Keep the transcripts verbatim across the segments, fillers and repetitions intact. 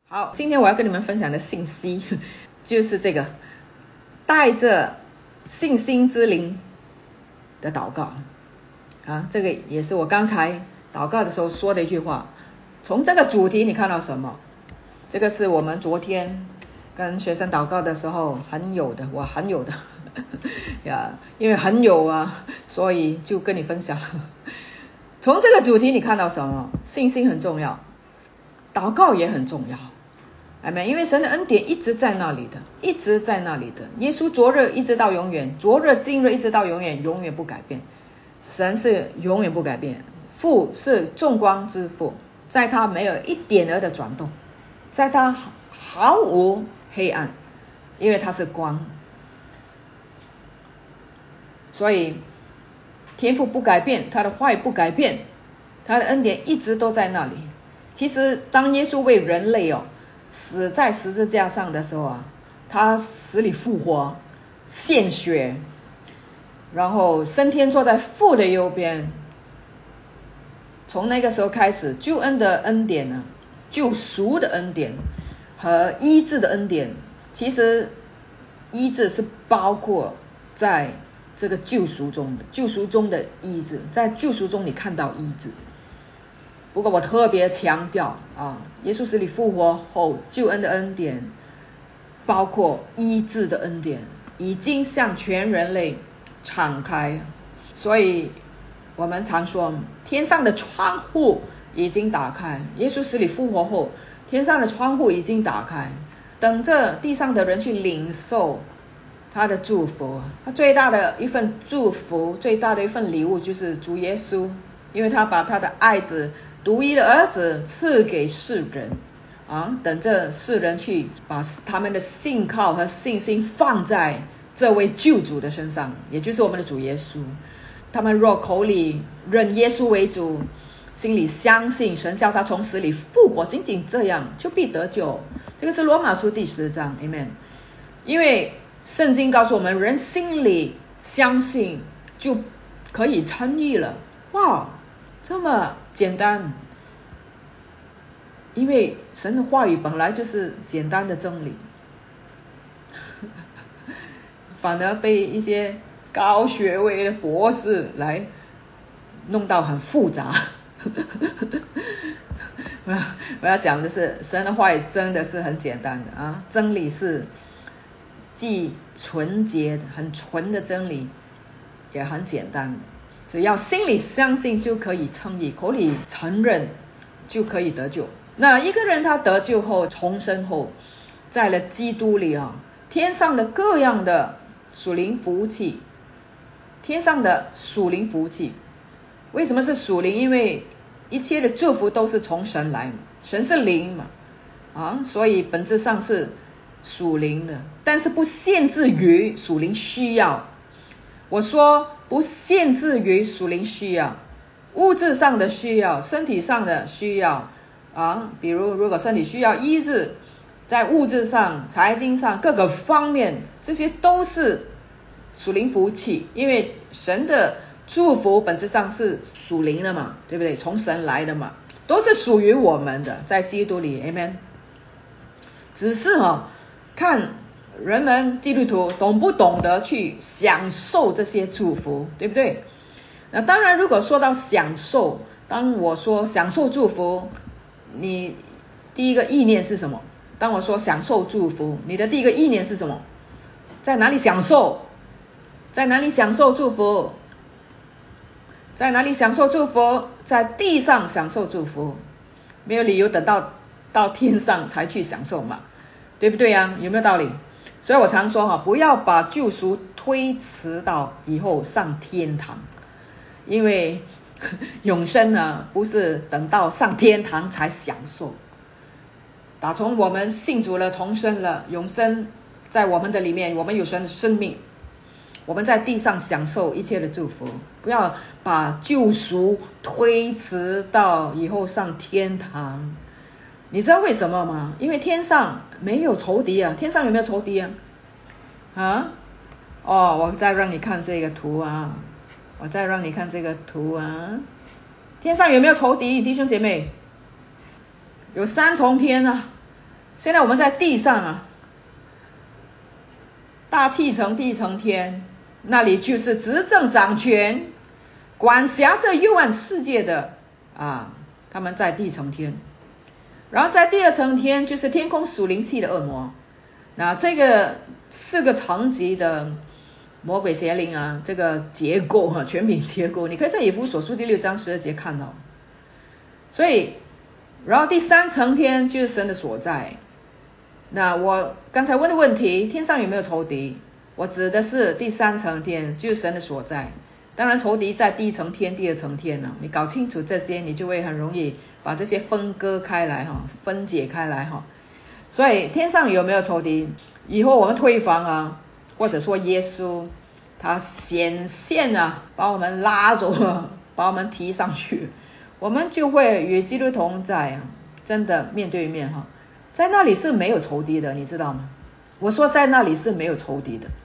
好，今天我要跟你们分享的信息就是这个带着信心之灵的祷告啊，这个也是我刚才祷告的时候说的一句话。从这个主题你看到什么？这个是我们昨天跟学生祷告的时候很有的，我很有的呀，因为很有啊，所以就跟你分享。从这个主题你看到什么？信心很重要，祷告也很重要，阿们。因为神的恩典一直在那里的，一直在那里的。耶稣昨日一直到永远，昨日今日一直到永远，永远不改变。神是永远不改变，父是众光之父，在他没有一点儿的转动，在他毫无黑暗，因为他是光。所以天父不改变，他的话语不改变，他的恩典一直都在那里。其实当耶稣为人类哦死在十字架上的时候啊，他死里复活，献血，然后升天坐在父的右边。从那个时候开始，救恩的恩典呢，救赎的恩典和医治的恩典，其实医治是包括在这个救赎中的，救赎中的医治，在救赎中你看到医治。不过我特别强调啊，耶稣死里复活后救恩的恩典包括医治的恩典，已经向全人类敞开。所以我们常说天上的窗户已经打开，耶稣死里复活后天上的窗户已经打开，等着地上的人去领受他的祝福。他最大的一份祝福，最大的一份礼物就是主耶稣，因为他把他的爱子独一的儿子赐给世人啊，等着世人去把他们的信靠和信心放在这位救主的身上，也就是我们的主耶稣。他们若口里认耶稣为主，心里相信神叫他从死里复活，仅仅这样就必得救。这个是罗马书第十章 Amen。 因为圣经告诉我们，人心里相信就可以称义了。哇，这么简单。因为神的话语本来就是简单的真理，反而被一些高学位的博士来弄到很复杂。我要讲的是，神的话语真的是很简单的啊，真理是既纯洁的，很纯的真理，也很简单的，只要心里相信就可以称义，口里承认就可以得救。那一个人他得救后，重生后，在了基督里啊，天上的各样的属灵福气，天上的属灵福气，为什么是属灵？因为一切的祝福都是从神来嘛，神是灵嘛，啊，所以本质上是属灵的，但是不限制于属灵需要。我说不限制于属灵需要，物质上的需要，身体上的需要啊，比如如果身体需要医治，在物质上、财经上各个方面，这些都是属灵福气。因为神的祝福本质上是属灵的嘛，对不对？从神来的嘛，都是属于我们的，在基督里 Amen。 只是啊，看人们基督徒懂不懂得去享受这些祝福，对不对？那当然，如果说到享受，当我说享受祝福，你第一个意念是什么？当我说享受祝福，你的第一个意念是什么？在哪里享受？在哪里享受祝福？在哪里享受祝福？在地上享受祝福，没有理由等到到天上才去享受嘛，对不对啊？有没有道理？所以我常说哈，不要把救赎推迟到以后上天堂，因为永生呢不是等到上天堂才享受，打从我们信主了，重生了，永生在我们的里面，我们有神的生命，我们在地上享受一切的祝福，不要把救赎推迟到以后上天堂。你知道为什么吗？因为天上没有仇敌啊。天上有没有仇敌啊？啊？哦，我再让你看这个图啊，我再让你看这个图啊。天上有没有仇敌？弟兄姐妹，有三重天啊。 现在我们在地上啊，大气层、地层天，那里就是执政掌权、管辖着幽暗世界的啊，他们在地层天。然后在第二层天就是天空属灵气的恶魔。那这个四个层级的魔鬼邪灵啊，这个结构哈、啊，权柄结构，你可以在以弗所书第六章十二节看到。所以，然后第三层天就是神的所在。那我刚才问的问题，天上有没有仇敌？我指的是第三层天，就是神的所在。当然仇敌在第一层天、第二层天呢、啊，你搞清楚这些，你就会很容易把这些分割开来哈，分解开来哈。所以天上有没有仇敌？以后我们退房啊，或者说耶稣他显现啊，把我们拉走啊，把我们提上去，我们就会与基督同在啊，真的面对面哈。在那里是没有仇敌的，你知道吗？我说在那里是没有仇敌的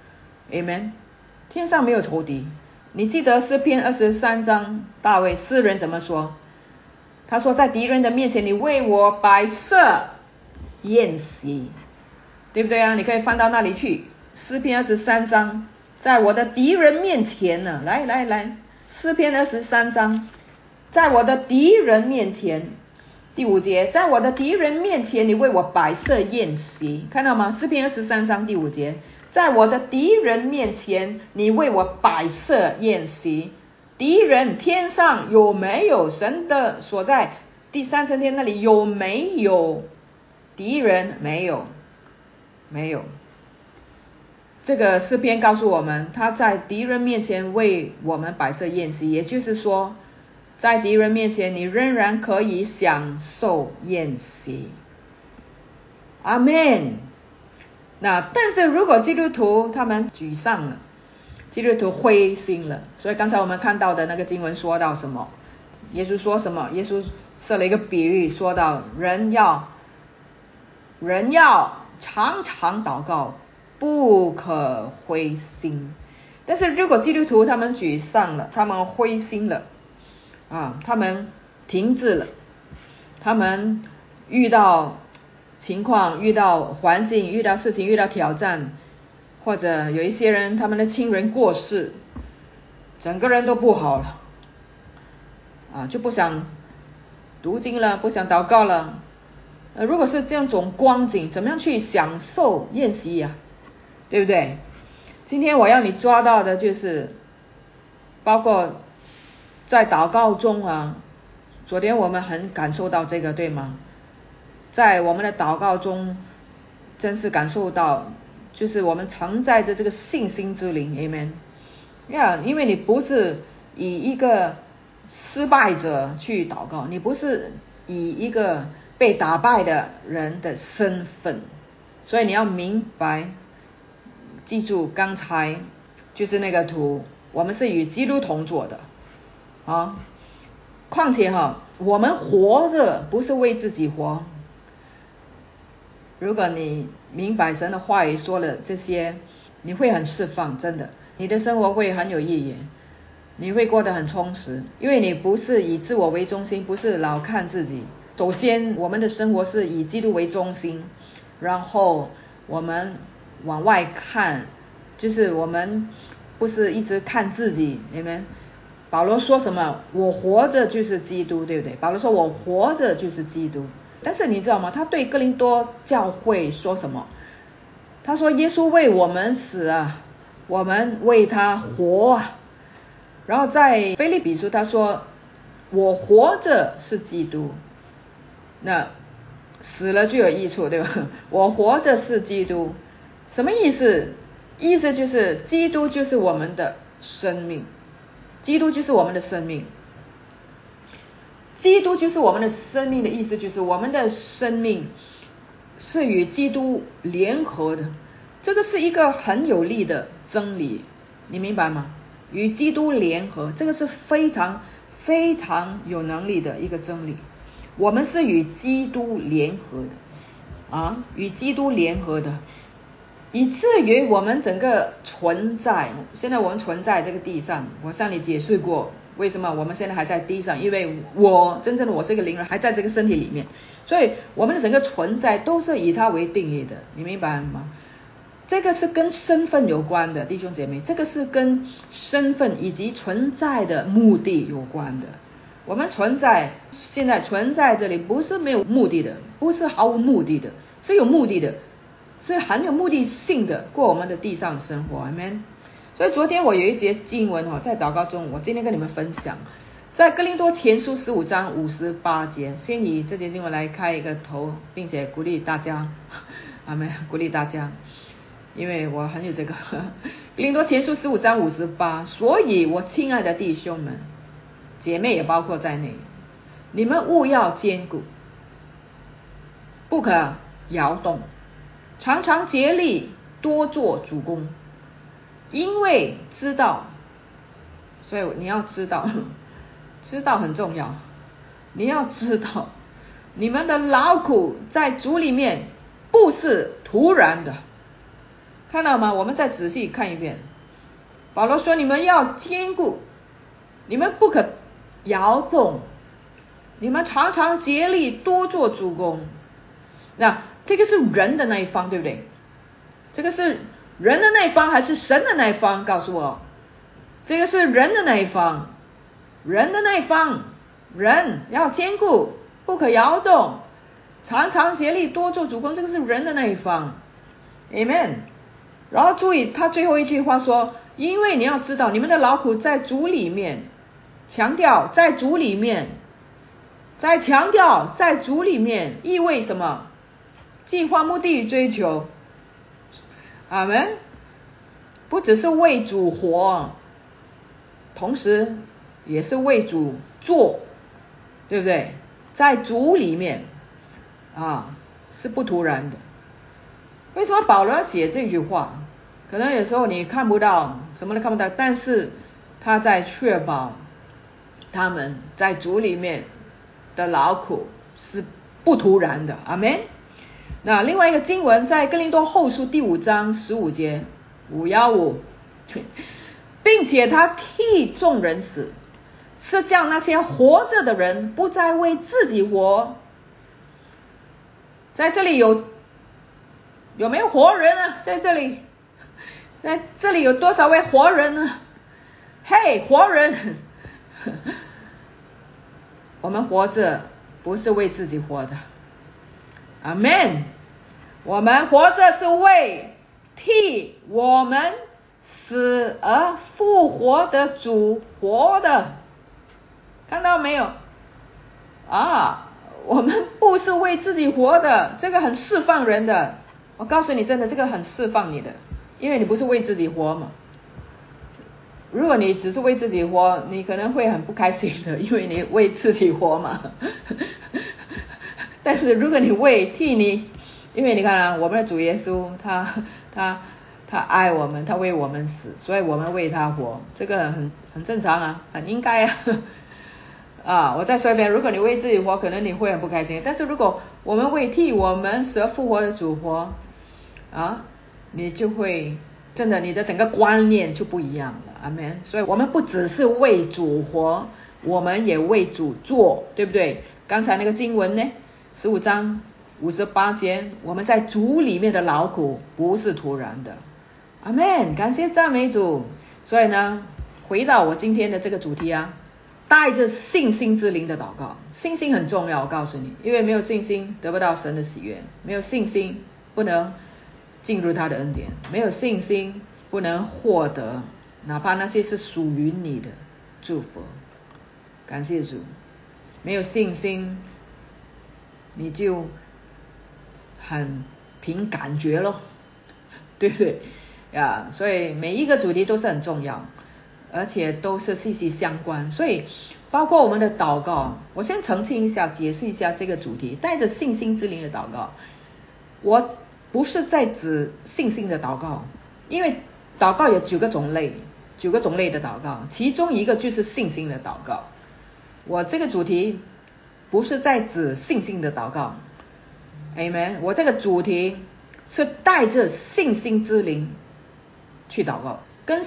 Amen。 天上没有仇敌。你记得诗篇二十三章大卫诗人怎么说？他说在敌人的面前你为我摆设宴席，对不对啊？你可以翻到那里去，诗篇二十三章，在我的敌人面前呢，来来来，诗篇二十三章，在我的敌人面前，第五节，在我的敌人面前你为我摆设宴席，看到吗？诗篇二十三章第五节，在我的敌人面前你为我摆设宴席。敌人天上有没有神的所在？第三层天那里有没有敌人？没有，没有。这个诗篇告诉我们，他在敌人面前为我们摆设宴席，也就是说在敌人面前你仍然可以享受宴席。阿们。那但是如果基督徒他们沮丧了，基督徒灰心了，所以刚才我们看到的那个经文说到什么？耶稣说什么？耶稣设了一个比喻，说到人要人要常常祷告，不可灰心。但是如果基督徒他们沮丧了，他们灰心了啊，他们停滞了，他们遇到情况、遇到环境、遇到事情、遇到挑战，或者有一些人他们的亲人过世，整个人都不好了啊，就不想读经了，不想祷告了。呃，如果是这样种光景，怎么样去享受宴席呀、啊？对不对？今天我要你抓到的就是，包括在祷告中啊，昨天我们很感受到这个，对吗？在我们的祷告中，真是感受到，就是我们承载着这个信心之灵 Amen。 呀、yeah, 因为你不是以一个失败者去祷告，你不是以一个被打败的人的身份，所以你要明白，记住刚才就是那个图，我们是与基督同坐的啊。况且哈，我们活着不是为自己活。如果你明白神的话语说了这些，你会很释放，真的，你的生活会很有意义，你会过得很充实，因为你不是以自我为中心，不是老看自己。首先我们的生活是以基督为中心，然后我们往外看，就是我们不是一直看自己。你们保罗说什么？我活着就是基督，对不对？保罗说我活着就是基督。但是你知道吗？他对哥林多教会说什么？他说耶稣为我们死啊，我们为他活啊。然后在腓立比书他说我活着是基督，那死了就有益处，对吧？我活着是基督，什么意思？意思就是基督就是我们的生命，基督就是我们的生命，基督就是我们的生命的意思就是我们的生命是与基督联合的，这个是一个很有力的真理，你明白吗？与基督联合，这个是非常非常有能力的一个真理。我们是与基督联合的啊，与基督联合的，以至于我们整个存在，现在我们存在这个地上，我向你解释过， 为什么我们现在还在地上？因为我真正的我是一个灵人，还在这个身体里面，所以我们的整个存在都是以它为定义的，你明白吗？这个是跟身份有关的，弟兄姐妹，这个是跟身份以及存在的目的有关的。我们存在，现在存在这里不是没有目的的，不是毫无目的的，是有目的的，是很有目的性的过我们的地上的生活。 Amen。 所以昨天我有一节经文在祷告中，我今天跟你们分享，在哥林多前书十五章五十八节，先以这节经文来开一个头，并且鼓励大家，阿们，鼓励大家，因为我很有这个哥林多前书十五章五十八，所以我亲爱的弟兄们姐妹也包括在内，你们务要坚固，不可摇动，常常竭力多做主工，因为知道，所以你要知道，知道很重要，你要知道你们的劳苦在主里面不是突然的，看到吗？我们再仔细看一遍，保罗说你们要坚固，你们不可摇动，你们常常竭力多做主工。那这个是人的那一方，对不对？这个是人的那一方还是神的那一方？告诉我。这个是人的那一方，人的那一方，人要坚固，不可摇动，常常竭力多做主工，这个是人的那一方。 Amen。 然后注意他最后一句话说，因为你要知道你们的劳苦在主里面，强调在主里面，在强调在主里面意味什么？计划、目的与追求。阿们。不只是为主活，同时也是为主做，对不对？在主里面啊，是不突然的。为什么保罗要写这句话？可能有时候你看不到，什么都看不到，但是他在确保他们在主里面的劳苦是不突然的。阿们。那另外一个经文在哥林多后书第五章十五节，五一五，并且他替众人死，是叫那些活着的人不再为自己活。在这里有有没有活人呢？在这里在这里有多少位活人呢？嘿，活人我们活着不是为自己活的，阿们。我们活着是为替我们死而复活的主活的，看到没有啊？我们不是为自己活的，这个很释放人的。我告诉你，真的，这个很释放你的，因为你不是为自己活嘛。如果你只是为自己活，你可能会很不开心的，因为你为自己活嘛。但是如果你为替你，因为你看啊，我们的主耶稣他他他爱我们，他为我们死，所以我们为他活，这个很很正常啊，很应该啊。啊，我再说一遍，如果你为自己活，可能你会很不开心，但是如果我们为替我们死而复活的主活啊，你就会真的，你的整个观念就不一样了。阿们。所以我们不只是为主活，我们也为主做，对不对？刚才那个经文呢，十五章五十八节，我们在主里面的劳苦不是突然的。阿们，感谢赞美主。所以呢，回到我今天的这个主题啊，带着信心之灵的祷告。信心很重要，我告诉你，因为没有信心得不到神的喜悦，没有信心不能进入他的恩典，没有信心不能获得哪怕那些是属于你的祝福。感谢主。没有信心你就很凭感觉咯，对不对呀？所以每一个主题都是很重要，而且都是息息相关。所以包括我们的祷告，我先澄清一下，解释一下这个主题，带着信心之灵的祷告。我不是在指信心的祷告，因为祷告有九个种类，九个种类的祷告，其中一个就是信心的祷告。我这个主题不是在指信心的祷告 Amen。 我这个主题是带着信心之灵去祷告，跟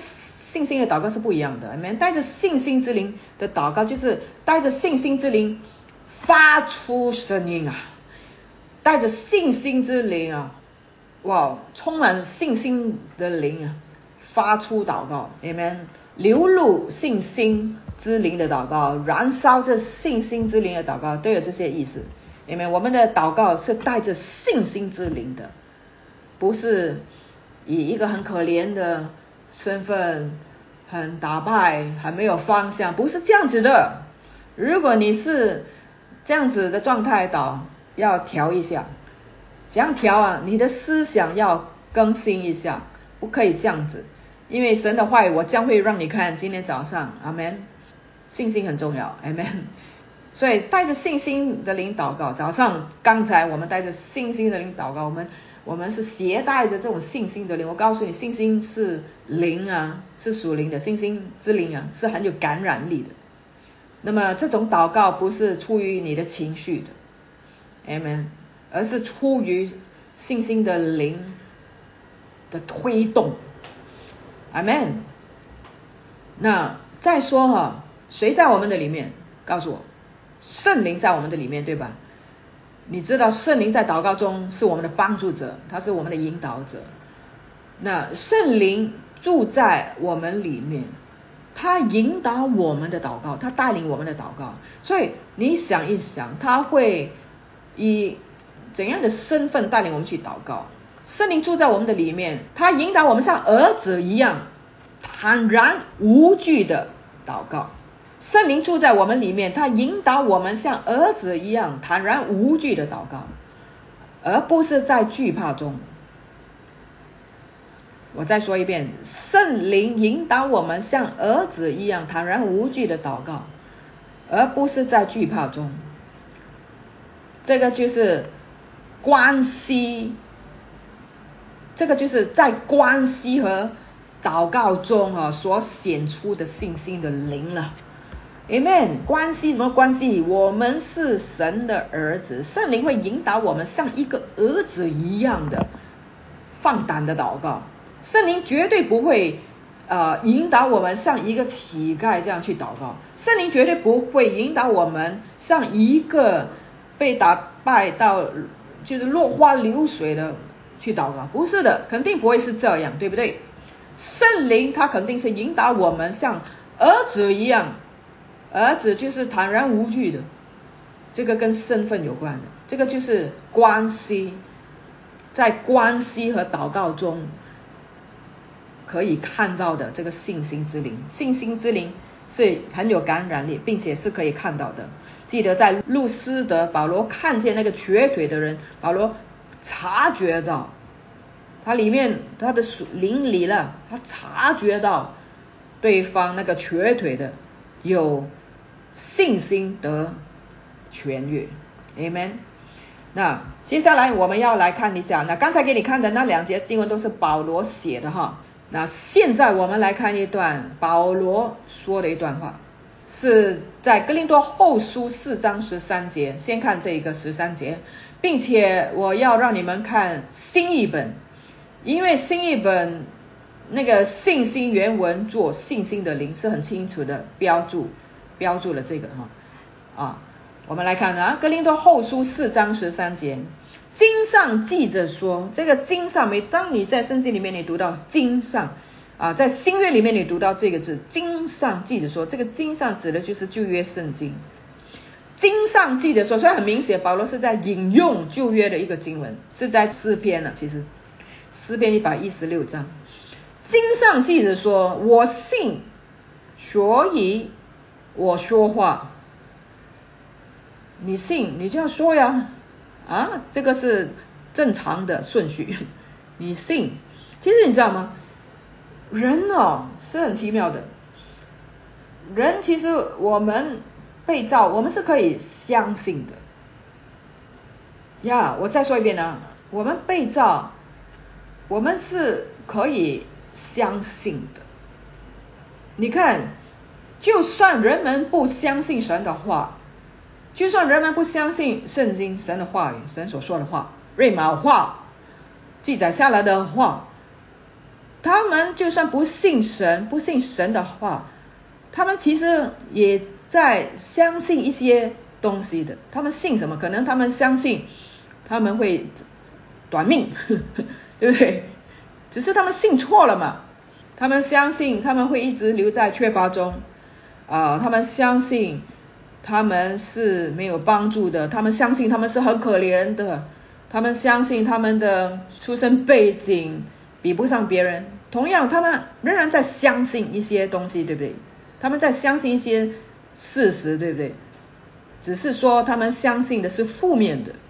信心的祷告是不一样的。Amen。带着信心之灵的祷告，就是带着信心之灵发出声音啊，带着信心之灵啊，哇，充满信心的灵啊，发出祷告。Amen。流露信心之灵的祷告，燃烧着信心之灵的祷告，都有这些意思。Amen。我们的祷告是带着信心之灵的，不是以一个很可怜的身份，很打败，很没有方向，不是这样子的。如果你是这样子的状态祷，要调一下。怎样调啊？你的思想要更新一下，不可以这样子。因为神的话语我将会让你看，今天早上，阿们。信心很重要，阿们。所以带着信心的灵祷告，早上刚才我们带着信心的灵祷告，我们我们是携带着这种信心的灵。我告诉你，信心是灵啊，是属灵的，信心之灵啊，是很有感染力的。那么这种祷告不是出于你的情绪的， Amen， 而是出于信心的灵的推动， Amen。 那再说哈，谁在我们的里面？告诉我，圣灵在我们的里面，对吧？你知道圣灵在祷告中是我们的帮助者，他是我们的引导者。那圣灵住在我们里面，他引导我们的祷告，他带领我们的祷告。所以你想一想，他会以怎样的身份带领我们去祷告？圣灵住在我们的里面，他引导我们像儿子一样坦然无惧的祷告。圣灵住在我们里面，他引导我们像儿子一样坦然无惧的祷告，而不是在惧怕中。我再说一遍，圣灵引导我们像儿子一样坦然无惧的祷告，而不是在惧怕中。这个就是关系，这个就是在关系和祷告中、啊、所显出的信心的灵了。Amen。 关系什么关系？我们是神的儿子，圣灵会引导我们像一个儿子一样的放胆的祷告。圣灵绝对不会呃引导我们像一个乞丐这样去祷告，圣灵绝对不会引导我们像一个被打败到就是落花流水的去祷告，不是的，肯定不会是这样，对不对？圣灵他肯定是引导我们像儿子一样，儿子就是坦然无惧的，这个跟身份有关的，这个就是关系，在关系和祷告中可以看到的这个信心之灵。信心之灵是很有感染力，并且是可以看到的。记得在路斯德，保罗看见那个瘸腿的人，保罗察觉到他里面他的灵里了，他察觉到对方那个瘸腿的有信心得痊愈。 Amen。 那接下来我们要来看一下，那刚才给你看的那两节经文都是保罗写的哈。那现在我们来看一段保罗说的一段话，是在哥林多后书四章十三节。先看这个十三节，并且我要让你们看新译本，因为新译本那个信心原文做信心的灵是很清楚的标注标注了这个哈啊。我们来看啊，哥林多后书四章十三节，经上记着说，这个经上，每当你在圣经里面你读到经上啊，在新约里面你读到这个字经上记着说，这个经上指的就是旧约圣经。经上记着说，所以很明显保罗是在引用旧约的一个经文，是在诗篇了，其实诗篇一百一十六章。经上记着说，我信，所以我说话。你信你就要说呀，啊，这个是正常的顺序。你信，其实你知道吗？人哦是很奇妙的，人其实我们被造，我们是可以相信的呀。我再说一遍啊，我们被造，我们是可以相信的。你看，就算人们不相信神的话，就算人们不相信圣经神的话语，神所说的话，瑞玛话记载下来的话， 他们就算不信神，不信神的话，他们其实也在相信一些东西的。他们信什么？可能他们相信他们会短命，对不对？只是他们信错了嘛。他们相信他们会一直留在缺乏中，啊、呃，他们相信他们是没有帮助的，他们相信他们是很可怜的，他们相信他们的出身背景比不上别人。同样，他们仍然在相信一些东西，对不对？他们在相信一些事实，对不对？只是说他们相信的是负面的。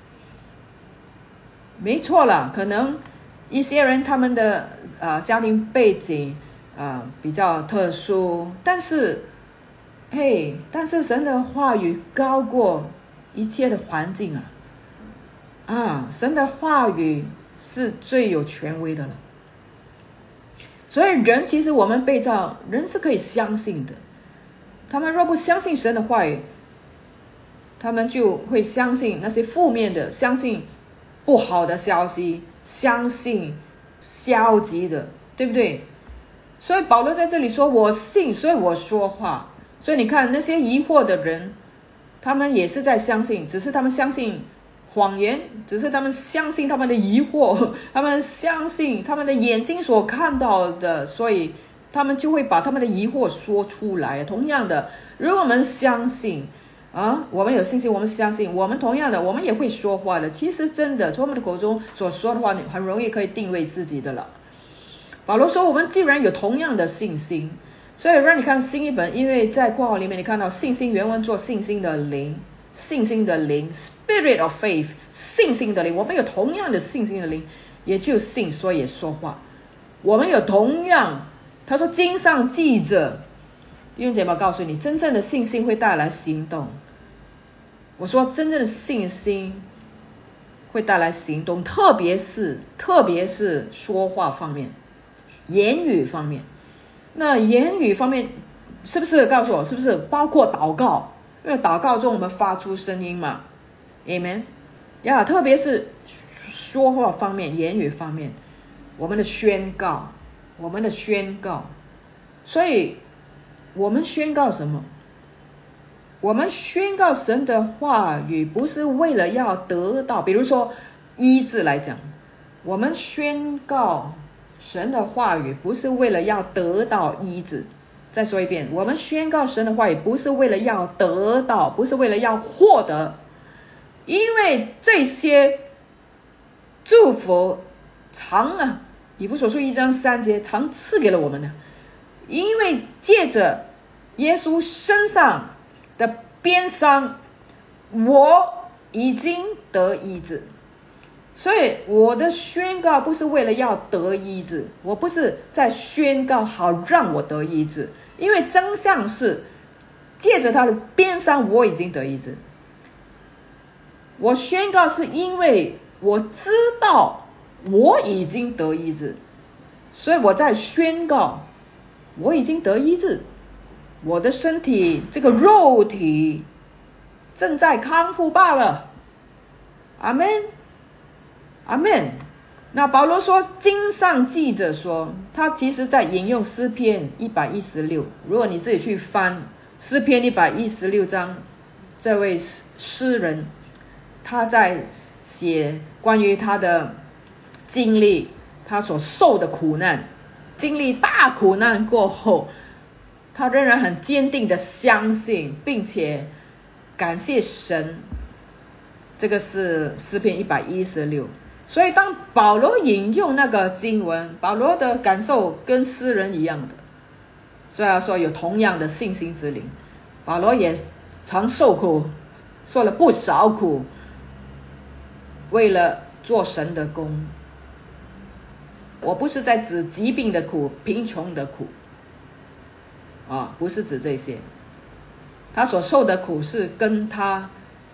没错啦，可能一些人他们的呃家庭背景啊、呃、比较特殊，但是嘿，但是神的话语高过一切的环境啊啊，神的话语是最有权威的了。所以人其实我们被造，人是可以相信的。他们若不相信神的话语，他们就会相信那些负面的，相信不好的消息，相信消极的，对不对？所以保罗在这里说我信，所以我说话。所以你看那些疑惑的人，他们也是在相信，只是他们相信谎言，只是他们相信他们的疑惑，他们相信他们的眼睛所看到的，所以他们就会把他们的疑惑说出来。同样的，如果我们相信啊，我们有信心，我们相信，我们同样的我们也会说话的。其实真的从我们的口中所说的话，你很容易可以定位自己的了。保罗说我们既然有同样的信心，所以让你看新译本，因为在括号里面你看到信心原文做信心的灵，信心的灵 Spirit of faith， 信心的灵，我们有同样的信心的灵，也就信所以也说话。我们有同样，他说经上记着，弟兄姐妹告诉你，真正的信心会带来行动。我说真正的信心会带来行动，特别是特别是说话方面，言语方面。那言语方面是不是告诉我，是不是包括祷告？因为祷告中我们发出声音嘛 Amen 呀，特别是说话方面，言语方面，我们的宣告，我们的宣告。所以我们宣告什么？我们宣告神的话语不是为了要得到，比如说医治来讲，我们宣告神的话语不是为了要得到医治。再说一遍，我们宣告神的话语不是为了要得到，不是为了要获得，因为这些祝福常啊，以弗所书一章三节常赐给了我们的，因为借着耶稣身上的鞭伤，我已经得医治。所以我的宣告不是为了要得医治，我不是在宣告好让我得医治，因为真相是借着他的鞭伤我已经得医治。我宣告是因为我知道我已经得医治，所以我在宣告我已经得医治，我的身体这个肉体正在康复罢了。阿们阿们。那保罗说经上记着说，他其实在引用诗篇一百一十六，如果你自己去翻诗篇一百一十六章，这位诗人他在写关于他的经历，他所受的苦难，经历大苦难过后，他仍然很坚定的相信并且感谢神。这个是诗篇一百一十六。所以当保罗引用那个经文，保罗的感受跟诗人一样的，虽然说有同样的信心之灵，保罗也常受苦，受了不少苦，为了做神的工。我不是在指疾病的苦，贫穷的苦啊，不是指这些。他所受的苦是跟他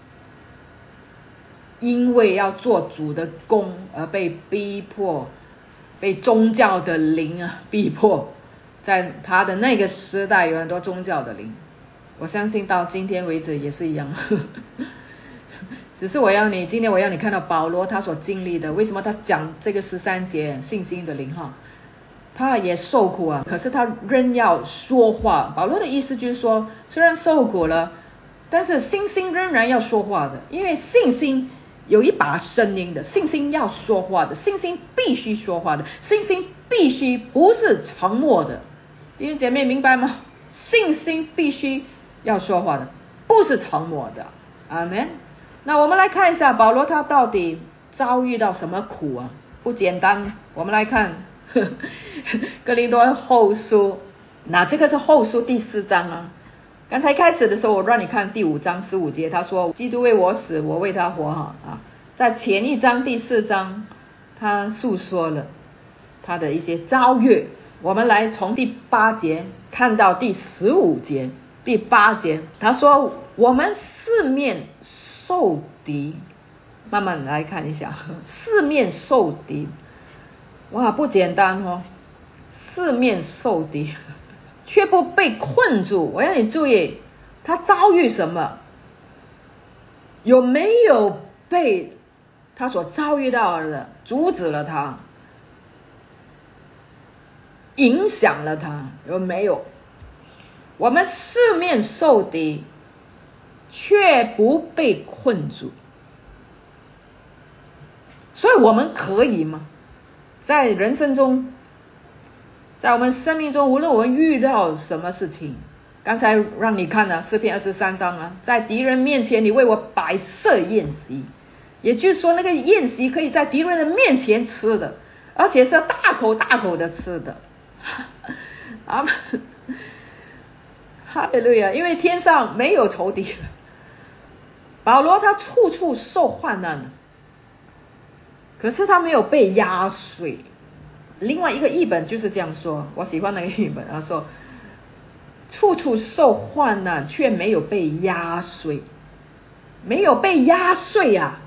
因为要做主的工而被逼迫，被宗教的灵啊逼迫。在他的那个时代有很多宗教的灵，我相信到今天为止也是一样只是我要你今天我要你看到保罗他所经历的，为什么他讲这个十三节信心的灵哈？ 他也受苦啊，可是他仍要说话。保罗的意思就是说，虽然受苦了，但是信心仍然要说话的，因为信心有一把声音的，信心要说话的，信心必须说话的，信心必须不是沉默的。弟兄姐妹明白吗？信心必须要说话的，不是沉默的。阿们。那我们来看一下保罗他到底遭遇到什么苦啊？不简单。我们来看哥林多后书，那这个是后书第四章啊。刚才开始的时候我让你看第五章十五节，他说基督为我死，我为他活啊。在前一章第四章他诉说了他的一些遭遇。我们来从第八节看到第十五节。第八节他说我们四面受敌，慢慢来看一下，四面受敌，哇，不简单哦，四面受敌却不被困住。我让你注意他遭遇什么，有没有被他所遭遇到的阻止了他，影响了他，有没有？我们四面受敌却不被困住，所以我们可以吗？在人生中，在我们生命中，无论我们遇到什么事情，刚才让你看了诗篇二十三章啊，在敌人面前你为我摆设宴席，也就是说那个宴席可以在敌人的面前吃的，而且是大口大口的吃的。阿们，哈利路亚！因为天上没有仇敌。保罗他处处受患难，可是他没有被压碎。另外一个译本就是这样说，我喜欢那个译本，他说处处受患难却没有被压碎，没有被压碎啊，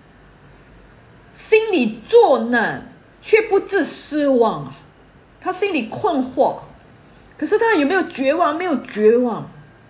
心里作难却不致失望啊。他心里困惑，可是他有没有绝望？没有绝望。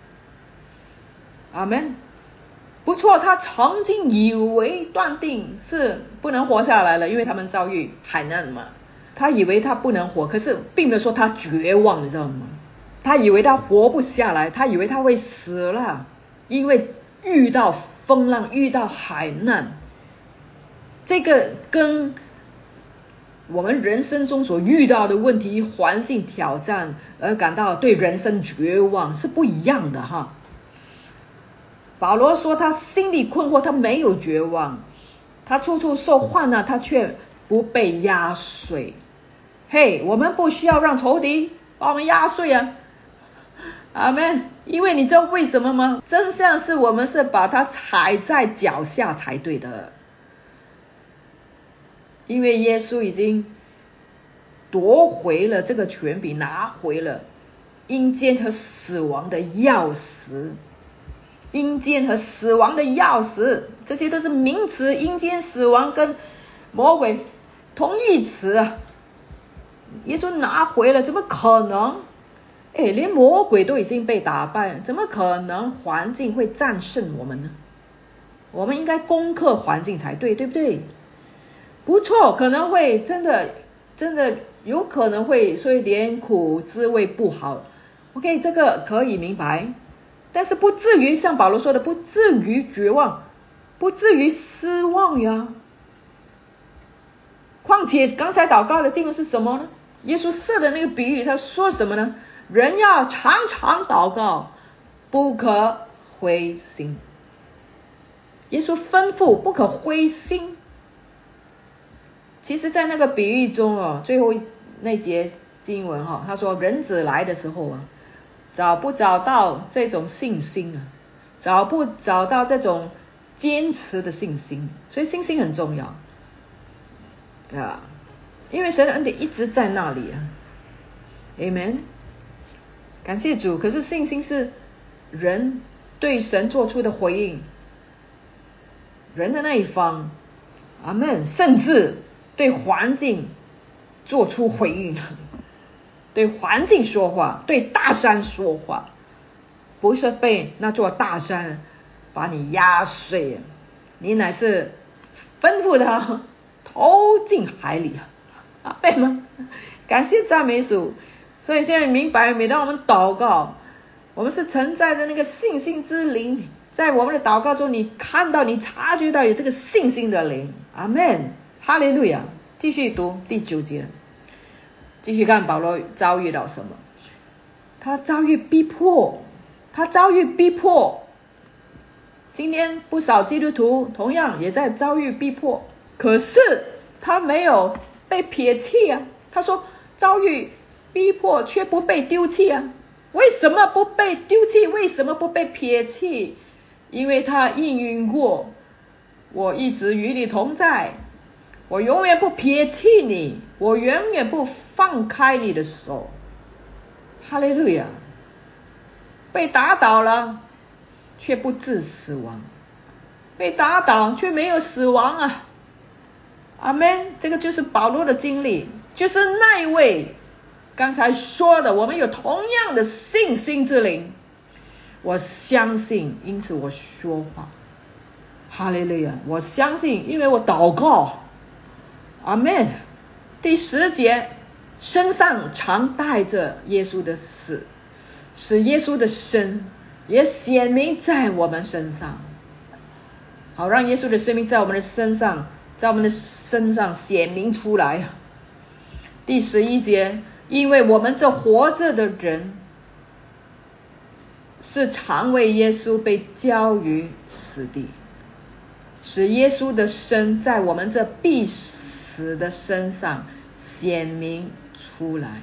阿们。不错，他曾经以为断定是不能活下来了，因为他们遭遇海难嘛，他以为他不能活，可是并没有说他绝望，你知道吗？他以为他活不下来，他以为他会死了，因为遇到风浪，遇到海难。这个跟我们人生中所遇到的问题、环境挑战而感到对人生绝望是不一样的哈。保罗说他心里困惑，他没有绝望，他处处受患难，他却不被压碎。嘿，我们不需要让仇敌把我们压碎啊。阿们。因为你知道为什么吗？真相是我们是把他踩在脚下才对的。因为耶稣已经夺回了这个权柄，拿回了阴间和死亡的钥匙。阴间和死亡的钥匙，这些都是名词，阴间、死亡跟魔鬼同义词啊。耶稣拿回了，怎么可能？哎，连魔鬼都已经被打败，怎么可能环境会战胜我们呢？我们应该攻克环境才对，对不对？不错，可能会真的真的有可能会，所以连苦滋味不好。OK， 这个可以明白。但是不至于像保罗说的，不至于绝望，不至于失望呀。况且刚才祷告的经文是什么呢？耶稣设的那个比喻，他说什么呢？人要常常祷告，不可灰心。耶稣吩咐不可灰心。其实在那个比喻中哦，最后那节经文哈、哦，他说人子来的时候啊，找不找到这种信心啊？找不找到这种坚持的信心？所以信心很重要啊，因为神的恩典一直在那里啊。Amen， 感谢主。可是信心是人对神做出的回应，人的那一方，阿们，甚至对环境做出回应。对环境说话，对大山说话，不是被那座大山把你压碎，你乃是吩咐他投进海里。阿们吗？ 感谢赞美主。所以现在明白，每当我们祷告，我们是承载着那个信心之灵，在我们的祷告中，你看到你察觉到有这个信心的灵。阿们，哈利路亚。继续读第九节，继续看保罗遭遇到什么。他遭遇逼迫，他遭遇逼迫。今天不少基督徒同样也在遭遇逼迫，可是他没有被撇弃啊。他说遭遇逼迫却不被丢弃啊。为什么不被丢弃？为什么不被撇弃？因为他应允过，我一直与你同在，我永远不撇弃你，我永远不放开你的手。哈利路亚。被打倒了却不致死亡，被打倒却没有死亡啊。阿们。这个就是保罗的经历，就是那一位刚才说的，我们有同样的信心之灵。我相信，因此我说话。哈利路亚。我相信，因为我祷告。阿们。第十节，身上常带着耶稣的死，使耶稣的生也显明在我们身上。好，让耶稣的生命在我们的身上，在我们的身上显明出来。第十一节，因为我们这活着的人，是常为耶稣被交于死地，使耶稣的生在我们这必死的身上显明出来。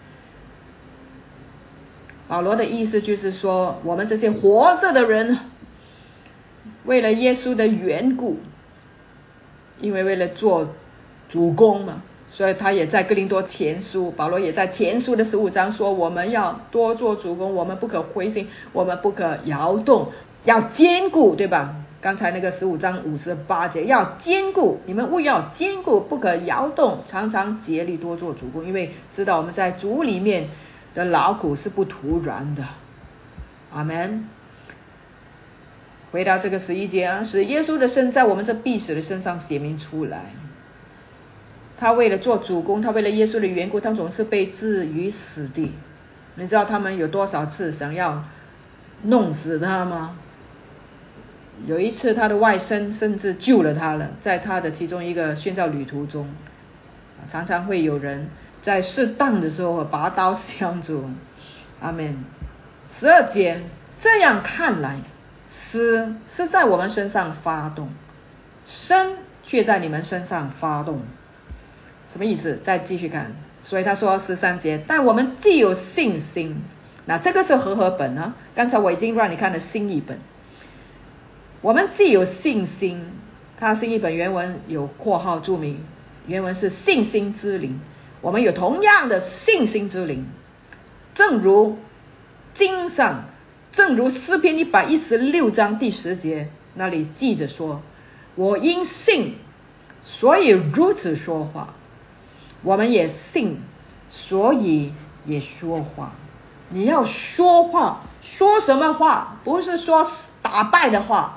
保罗的意思就是说，我们这些活着的人，为了耶稣的缘故，因为为了做主工嘛，所以他也在哥林多前书，保罗也在前书的十五章说，我们要多做主工，我们不可灰心，我们不可摇动，要坚固，对吧？刚才那个十五章五十八节，要坚固，你们务要坚固，不可摇动，常常竭力多做主工，因为知道我们在主里面的劳苦是不徒然的。阿们。回到这个十一节啊，使耶稣的生在我们这必死的身上显明出来。他为了做主工，他为了耶稣的缘故，他总是被置于死地。你知道他们有多少次想要弄死他吗？有一次他的外甥甚至救了他了，在他的其中一个宣教旅途中，常常会有人在适当的时候拔刀相助。阿们。十二节，这样看来，死是在我们身上发动，生却在你们身上发动。什么意思？再继续看。所以他说十三节，但我们既有信心，那这个是和合本啊，刚才我已经让你看了新译本。我们既有信心，它新译本原文有括号注明，原文是信心之灵。我们有同样的信心之灵，正如经上，正如诗篇一百一十六章第十节那里记着说，我因信所以如此说话，我们也信所以也说话。你要说话，说什么话？不是说打败的话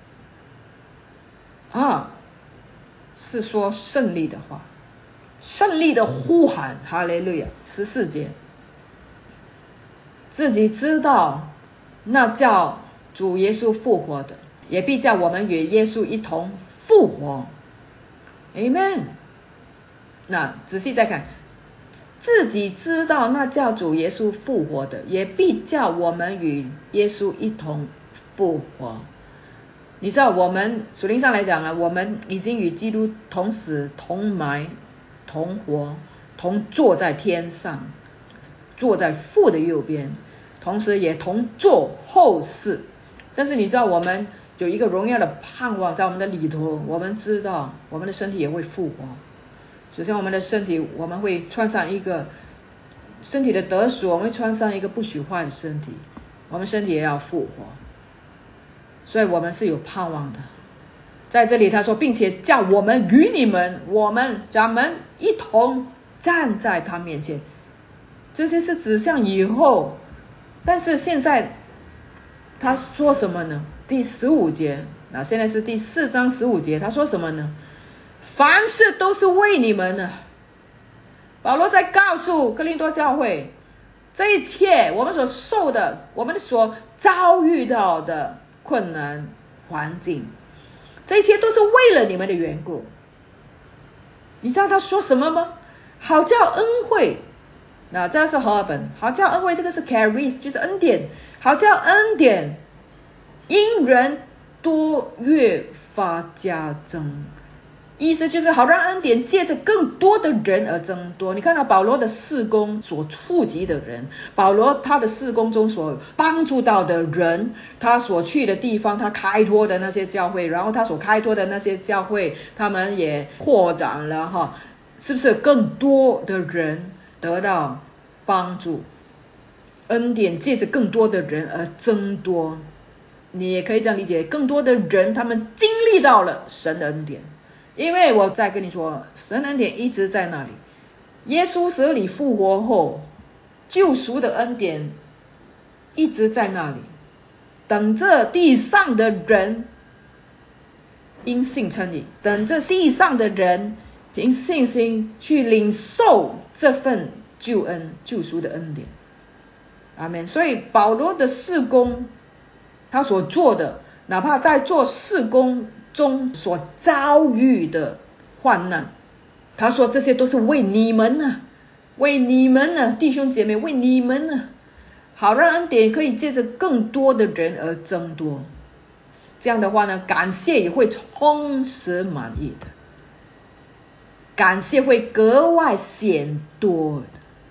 啊，是说胜利的话，胜利的呼喊。哈利路亚。十四节，自己知道那叫主耶稣复活的，也必叫我们与耶稣一同复活。 Amen。 那仔细再看，自己知道那叫主耶稣复活的，也必叫我们与耶稣一同复活。你知道我们属灵上来讲啊，我们已经与基督同死同埋同活，同坐在天上，坐在父的右边，同时也同做后事。但是你知道我们有一个荣耀的盼望在我们的里头，我们知道我们的身体也会复活。首先我们的身体，我们会穿上一个身体的得赎，我们会穿上一个不许坏的身体，我们身体也要复活，所以我们是有盼望的。在这里他说，并且叫我们与你们，我们咱们一同站在他面前。这些是指向以后，但是现在他说什么呢？第十五节，那现在是第四章十五节，他说什么呢？凡事都是为你们呢， 保罗在告诉哥林多教会，这一切我们所受的，我们所遭遇到的困难环境，这一切都是为了你们的缘故。你知道他说什么吗？好叫恩惠，那这是和合本，好叫恩惠，这个是 charis， 就是恩典，好叫恩典因人多越发加增，意思就是好让恩典借着更多的人而增多。你看到保罗的事工所触及的人，保罗他的事工中所帮助到的人，他所去的地方，他开拓的那些教会，然后他所开拓的那些教会，他们也扩展了哈，是不是更多的人得到帮助？恩典借着更多的人而增多，你也可以这样理解，更多的人他们经历到了神的恩典。因为我再跟你说，神的恩典一直在那里，耶稣死里复活后，救赎的恩典一直在那里，等着地上的人因信称义，等着地上的人凭信心去领受这份救恩救赎的恩典。阿们。所以保罗的事工，他所做的，哪怕在做事工中所遭遇的患难，他说这些都是为你们呢、啊，为你们呢、啊，弟兄姐妹，为你们呢、啊，好让恩典可以借着更多的人而增多。这样的话呢，感谢也会充实满意的，感谢会格外显多的。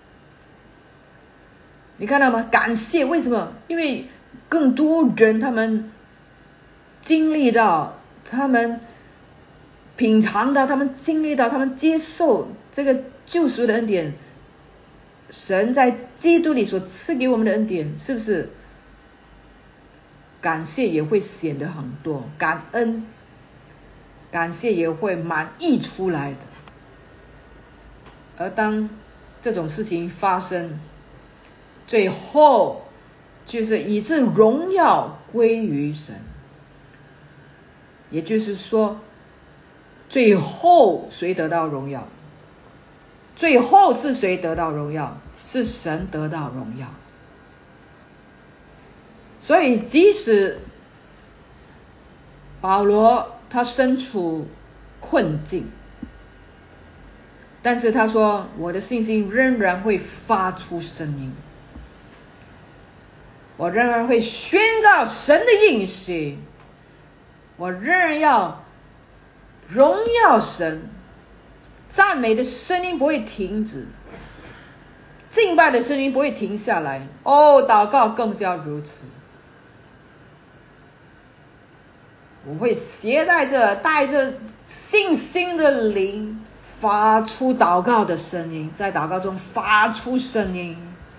你看到吗？感谢为什么？因为更多人他们经历到，他们品尝到，他们经历到，他们接受这个救赎的恩典，神在基督里所赐给我们的恩典，是不是感谢也会显得很多，感恩感谢也会满溢出来的。而当这种事情发生，最后就是以致荣耀归于神，也就是说最后谁得到荣耀？最后是谁得到荣耀？是神得到荣耀。所以即使保罗他身处困境，但是他说我的信心仍然会发出声音，我仍然会宣告神的应许，我仍然要荣耀神，赞美的声音不会停止，敬拜的声音不会停下来。哦，祷告更加如此，我会携带着带着信心的灵，发出祷告的声音，在祷告中发出声音。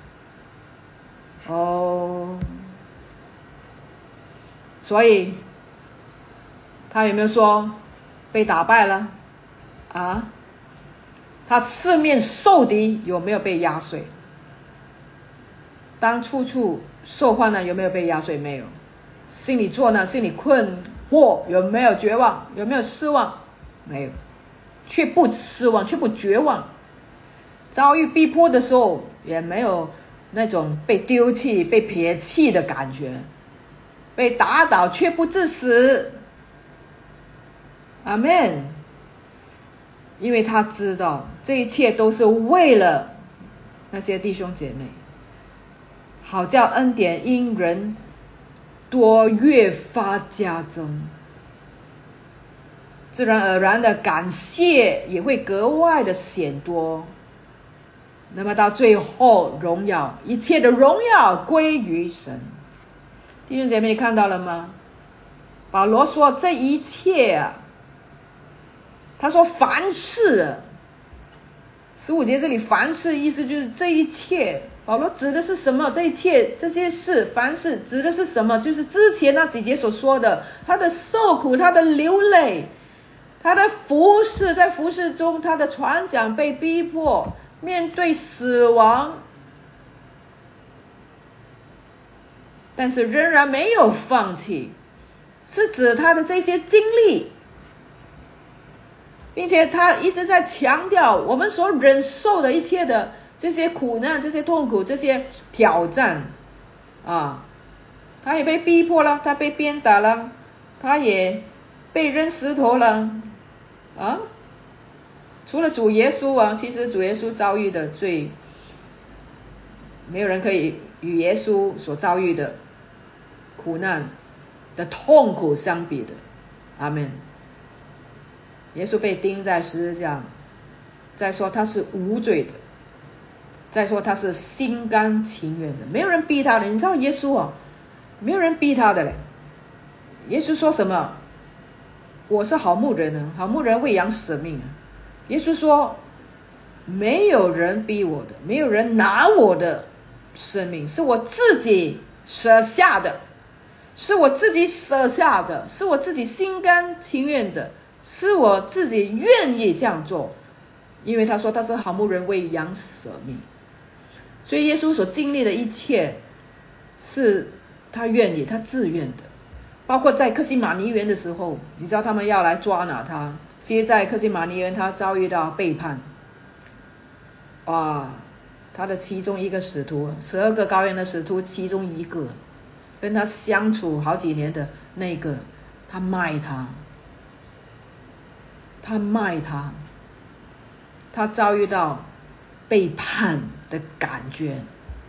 哦，所以他有没有说被打败了啊？他四面受敌有没有被压碎？当处处受患难有没有被压碎？没有。心里作难，心里困惑，有没有绝望？有没有失望？没有。却不失望，却不绝望。遭遇逼迫的时候也没有那种被丢弃被撇弃的感觉，被打倒却不致死。阿们。因为他知道这一切都是为了那些弟兄姐妹，好叫恩典因人多越发加增，自然而然的感谢也会格外的显多。那么到最后，荣耀一切的荣耀归于神。弟兄姐妹，你看到了吗？保罗说这一切啊，他说凡事，十五节这里凡事意思就是这一切。保罗指的是什么？这一切这些事凡事指的是什么？就是之前那几节所说的，他的受苦，他的流泪，他的服侍，在服侍中他的传讲，被逼迫，面对死亡，但是仍然没有放弃，是指他的这些经历并且他一直在强调我们所忍受的一切的这些苦难、这些痛苦、这些挑战啊，他也被逼迫了，他被鞭打了，他也被扔石头了啊。除了主耶稣啊，其实主耶稣遭遇的最没有人可以与耶稣所遭遇的苦难的痛苦相比的。阿们。耶稣被钉在十字架，再说他是无罪的，再说他是心甘情愿的，没有人逼他的。你知道耶稣啊，没有人逼他的嘞。耶稣说什么？我是好牧人呢，好牧人喂养舍命啊。耶稣说没有人逼我的，没有人拿我的生命，是我自己舍下的，是我自己舍下的，是我自己心甘情愿的，是我自己愿意这样做。因为他说他是好牧人喂养舍命，所以耶稣所经历的一切是他愿意，他自愿的。包括在客西马尼园的时候，你知道他们要来抓拿他，其实在客西马尼园他遭遇到背叛啊，他的其中一个使徒，十二个羔羊的使徒其中一个，跟他相处好几年的那个，他卖他他卖他他遭遇到背叛的感觉，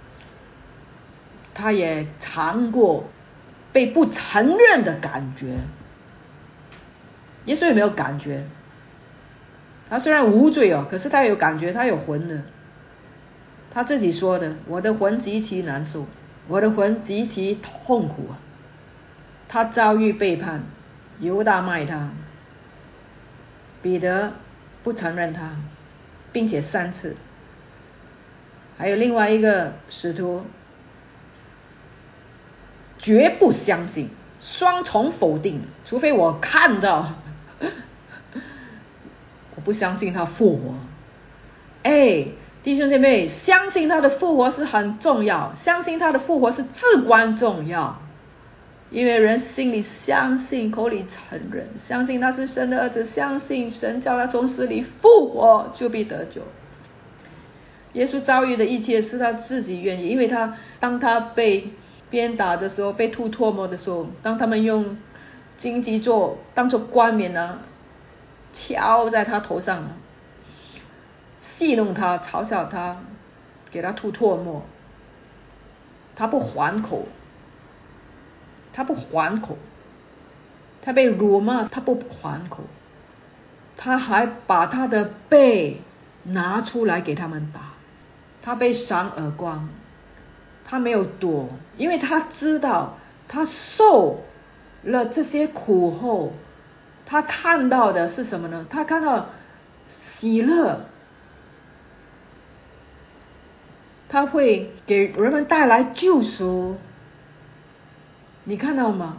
他也尝过被不承认的感觉。耶稣有没有感觉？他虽然无罪哦，可是他有感觉，他有魂的。他自己说的，我的魂极其难受，我的魂极其痛苦啊。他遭遇背叛，犹大卖他，彼得不承认他，并且三次。还有另外一个使徒绝不相信，双重否定，除非我看到我不相信他复活。哎，弟兄姐妹，相信他的复活是很重要，相信他的复活是至关重要。因为人心里相信，口里承认，相信他是神的儿子，相信神叫他从死里复活，就必得救。耶稣遭遇的一切是他自己愿意，因为他当他被鞭打的时候，被吐唾沫的时候，当他们用荆棘做当作冠冕呢，敲在他头上，戏弄他，嘲笑他，给他吐唾沫，他不还口，他不还口，他被辱骂，他不还口，他还把他的背拿出来给他们打，他被赏耳光，他没有躲，因为他知道他受了这些苦后，他看到的是什么呢？他看到喜乐，他会给人们带来救赎。你看到吗？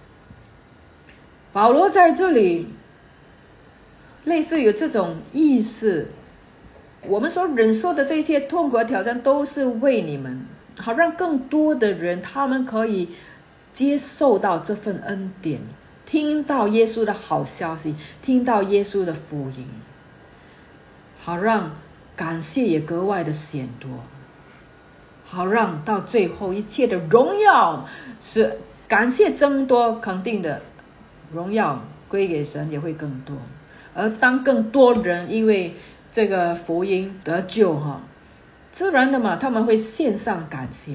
保罗在这里类似有这种意识，我们所忍受的这一切痛苦和挑战都是为你们，好让更多的人他们可以接受到这份恩典，听到耶稣的好消息，听到耶稣的福音，好让感谢也格外的显多，好让到最后一切的荣耀是感谢增多，肯定的荣耀归给神也会更多。而当更多人因为这个福音得救哈，自然的嘛，他们会献上感谢。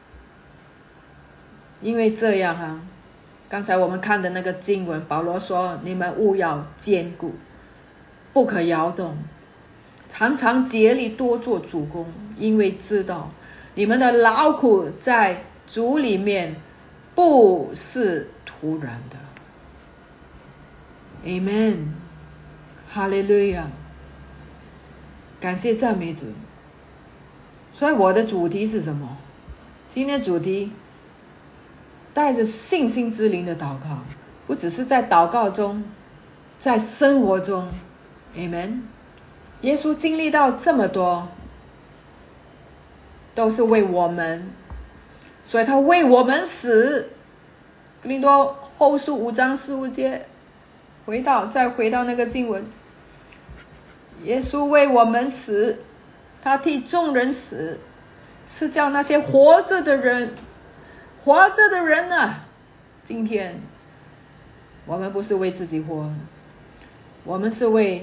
因为这样啊，刚才我们看的那个经文，保罗说你们务要坚固，不可摇动，常常竭力多做主工，因为知道你们的劳苦在主里面不是徒然的。 Amen， 哈利路亚，感谢赞美主。所以我的主题是什么？今天主题带着信心之灵的祷告，不只是在祷告中，在生活中。 Amen。 耶稣经历到这么多，都是为我们，所以他为我们死。哥林多后书五章十五节，回到再回到那个经文， 耶稣为我们死，他替众人死，是叫那些活着的人，活着的人啊，今天我们不是为自己活，我们是为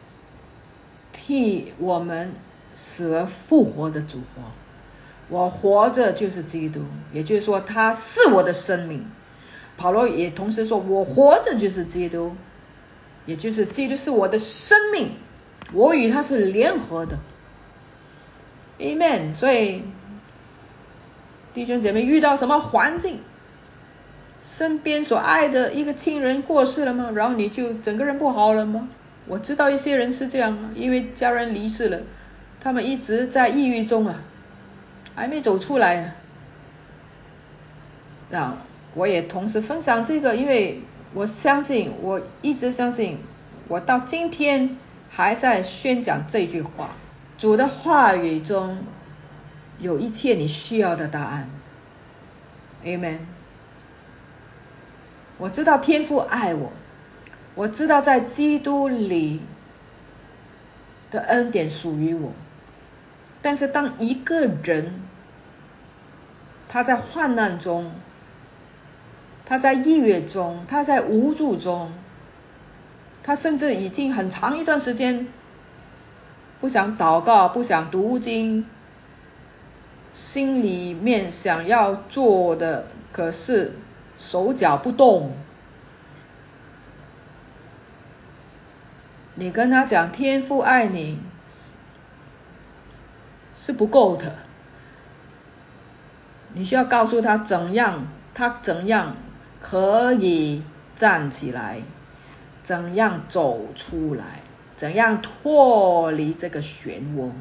替我们死而复活的主活。我活着就是基督，也就是说他是我的生命。保罗也同时说，我活着就是基督，也就是基督是我的生命，我与他是联合的。 Amen。 所以弟兄姐妹，遇到什么环境，身边所爱的一个亲人过世了吗？然后你就整个人不好了吗？我知道一些人是这样，因为家人离世了，他们一直在抑郁中啊，还没走出来呢。那我也同时分享这个，因为我相信，我一直相信，我到今天还在宣讲这句话，主的话语中有一切你需要的答案。 Amen。 我知道天父爱我，我知道在基督里的恩典属于我，但是当一个人他在患难中，他在抑郁中，他在无助中，他甚至已经很长一段时间不想祷告，不想读经，心里面想要做的，可是手脚不动。你跟他讲天父爱你是不够的，你需要告诉他怎样，他怎样可以站起来，怎样走出来，怎样脱离这个漩涡。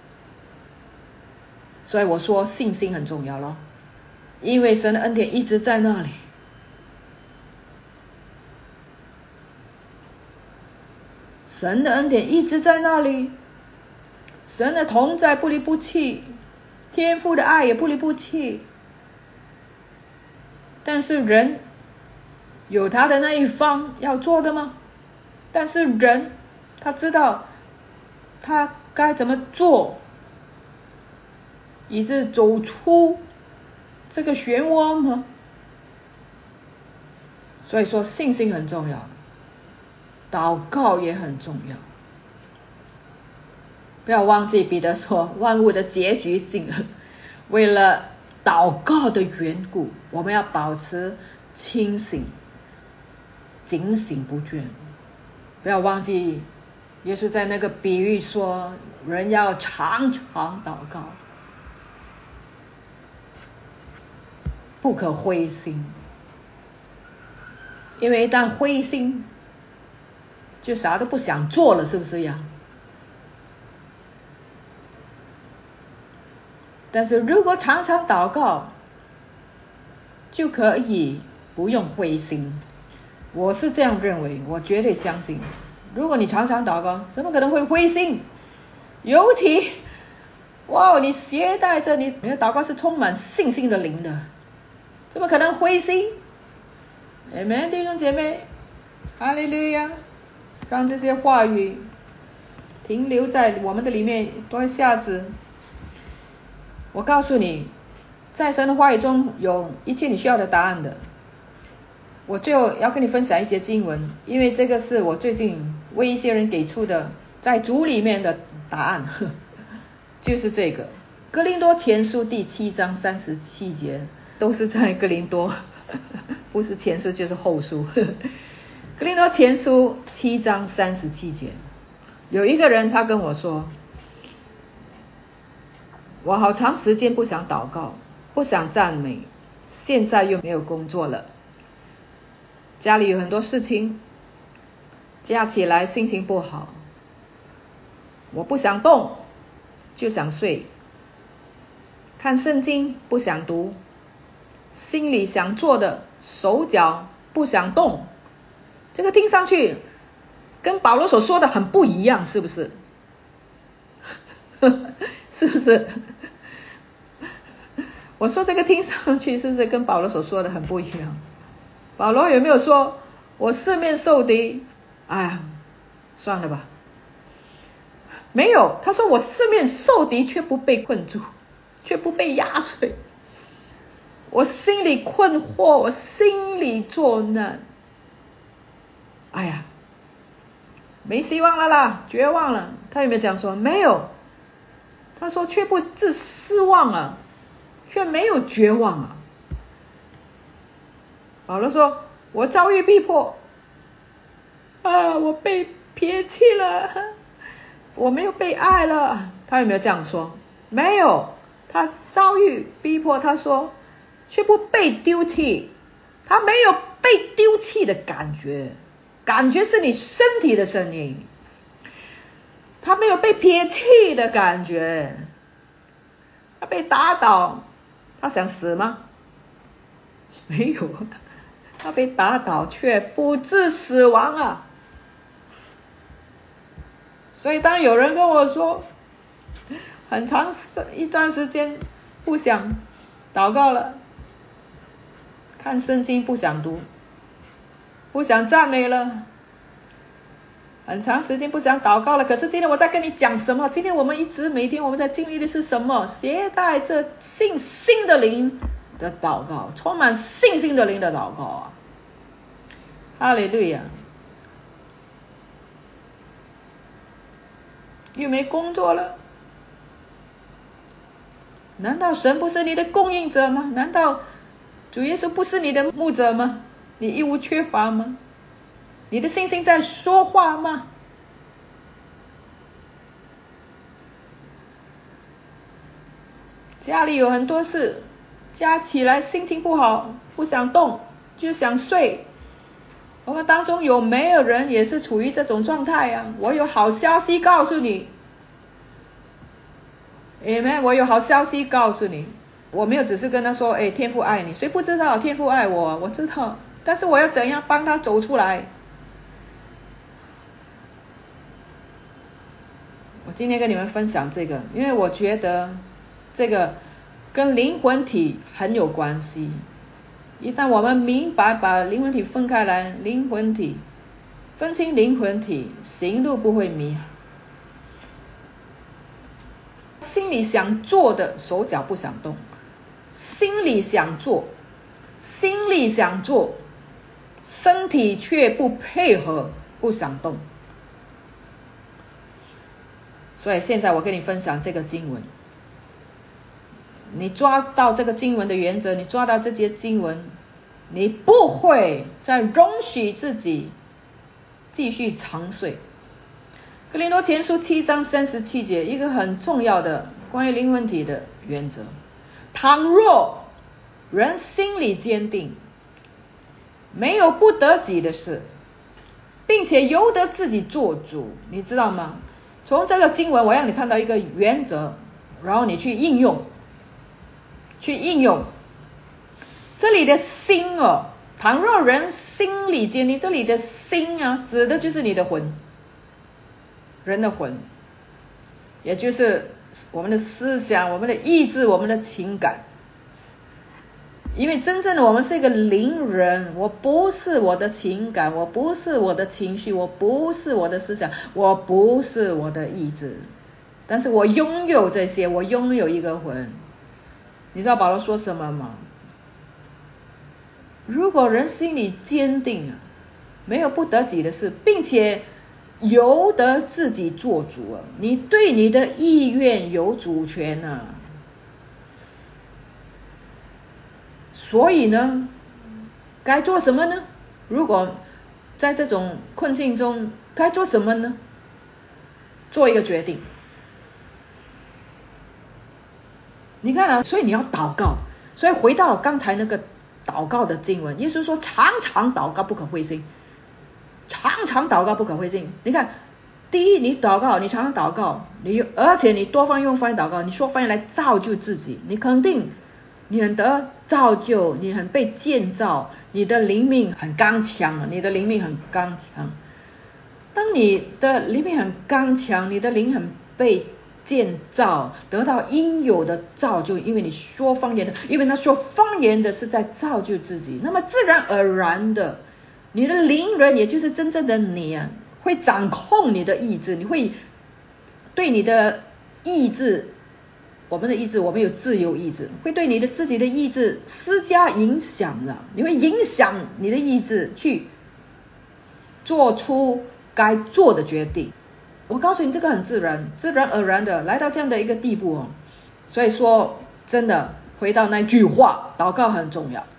所以我说信心很重要咯，因为神的恩典一直在那里。神的恩典一直在那里，神的同在不离不弃，天父的爱也不离不弃。但是人有他的那一方要做的吗？但是人他知道他该怎么做，以致走出这个漩涡吗？所以说信心很重要，祷告也很重要。不要忘记彼得说，万物的结局近了，为了祷告的缘故，我们要保持清醒，警醒不倦。不要忘记耶稣在那个比喻说，人要常常祷告，不可灰心，因为一旦灰心就啥都不想做了，是不是呀？但是如果常常祷告，就可以不用灰心。我是这样认为，我绝对相信，如果你常常祷告，怎么可能会灰心？尤其哇，你携带着你你的祷告是充满信心的灵的，怎么可能灰心？ Amen， 弟兄姐妹，哈利路亚！让这些话语停留在我们的里面多一下子。我告诉你，在神的话语中有一切你需要的答案的。我最后要跟你分享一节经文，因为这个是我最近为一些人给出的在主里面的答案，就是这个哥林多前书第七章三十七节，都是在哥林多，不是前书就是后书。哥林多前书七章三十七节，有一个人他跟我说，我好长时间不想祷告，不想赞美，现在又没有工作了，家里有很多事情，加起来心情不好，我不想动就想睡，看圣经不想读，心里想做的手脚不想动。这个听上去跟保罗所说的很不一样，是不是？是不是？我说这个听上去是不是跟保罗所说的很不一样？保罗有没有说我四面受敌，哎呀算了吧？ 没有，他说我四面受敌，却不被困住，却不被压碎。我心里困惑，我心里作难。哎呀，没希望了啦，绝望了。他有没有这样说？没有。他说却不致失望啊，却没有绝望啊。保罗说我遭遇逼迫啊，我被撇弃了，我没有被爱了。他有没有这样说？没有。他遭遇逼迫，他说却不被丢弃，他没有被丢弃的感觉，感觉是你身体的声音，他没有被撇弃的感觉。他被打倒，他想死吗？没有，他被打倒却不致死亡啊。所以当有人跟我说很长一段时间不想祷告了，看圣经不想读，不想赞美了，很长时间不想祷告了，可是今天我在跟你讲什么？今天我们一直每天我们在经历的是什么？携带着信心的灵的祷告，充满信心的灵的祷告啊！哈利路亚！又没工作了，难道神不是你的供应者吗？难道主耶稣不是你的牧者吗？你一无缺乏吗？你的信心在说话吗？家里有很多事，加起来心情不好，不想动，就想睡。我们当中有没有人也是处于这种状态啊？我有好消息告诉你， Amen， 我有好消息告诉你。我没有只是跟他说，哎，天父爱你，谁不知道天父爱我？我知道，但是我要怎样帮他走出来？我今天跟你们分享这个，因为我觉得这个跟灵魂体很有关系。一旦我们明白把灵魂体分开来，灵魂体分清灵魂体，行路不会迷。心里想做的，手脚不想动。心里想做，心里想做，身体却不配合，不想动。所以现在我跟你分享这个经文，你抓到这个经文的原则，你抓到这节经文，你不会再容许自己继续长睡。哥林多前书七章三十七节，一个很重要的关于灵魂体的原则：倘若人心里坚定，没有不得己的事，并且由得自己做主，你知道吗？从这个经文我让你看到一个原则，然后你去应用，去应用。这里的心哦，倘若人心里坚定，这里的心啊，指的就是你的魂，人的魂，也就是我们的思想、我们的意志、我们的情感。因为真正的我们是一个灵人，我不是我的情感，我不是我的情绪，我不是我的思想，我不是我的意志，但是我拥有这些，我拥有一个魂。你知道保罗说什么吗？如果人心里坚定，没有不得己的事，并且由得自己做主，你对你的意愿有主权啊。所以呢，该做什么呢？如果在这种困境中，该做什么呢？做一个决定。你看啊，所以你要祷告。所以回到刚才那个祷告的经文，耶稣说常常祷告不可灰心，常常祷告不可灰心。你看，第一，你祷告，你常常祷告，你而且你多方用方言祷告，你说方言来造就自己，你肯定你很得造就，你很被建造，你的灵命很刚强，你的灵命很刚强。当你的灵命很刚强，你的灵很被建造，得到应有的造就，因为你说方言的，因为他说方言的是在造就自己，那么自然而然的，你的灵人也就是真正的你啊，会掌控你的意志，你会对你的意志，我们的意志，我们有自由意志，会对你的自己的意志施加影响的，你会影响你的意志去做出该做的决定。我告诉你，这个很自然，自然而然的来到这样的一个地步哦。所以说，真的回到那句话，祷告很重要，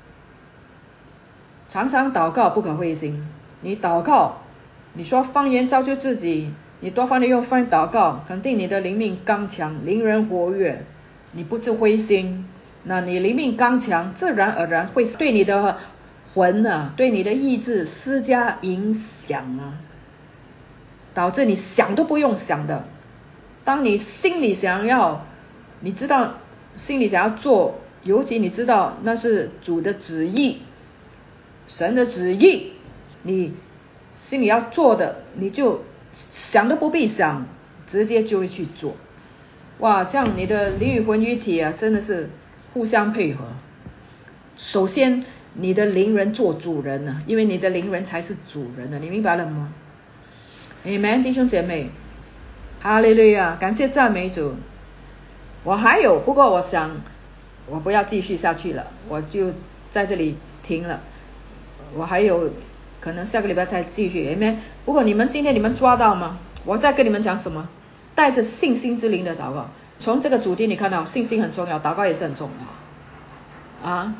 常常祷告，不可灰心。你祷告，你说方言造就自己，你多方的用方言祷告，肯定你的灵命刚强，灵人活跃，你不致灰心。那你灵命刚强，自然而然会对你的魂啊，对你的意志施加影响啊，导致你想都不用想的。当你心里想要，你知道心里想要做，尤其你知道那是主的旨意，神的旨意，你心里要做的，你就想都不必想，直接就会去做。哇，这样你的灵与魂一体啊，真的是互相配合。首先你的灵人做主人啊，因为你的灵人才是主人啊，你明白了吗？ Amen， 弟兄姐妹，哈利路亚，感谢赞美主。我还有，不过我想我不要继续下去了，我就在这里停了。我还有可能下个礼拜才继续 Amen。 不过你们今天你们抓到吗？我再跟你们讲什么？带着信心之灵的祷告。从这个主题你看到信心很重要，祷告也是很重要啊。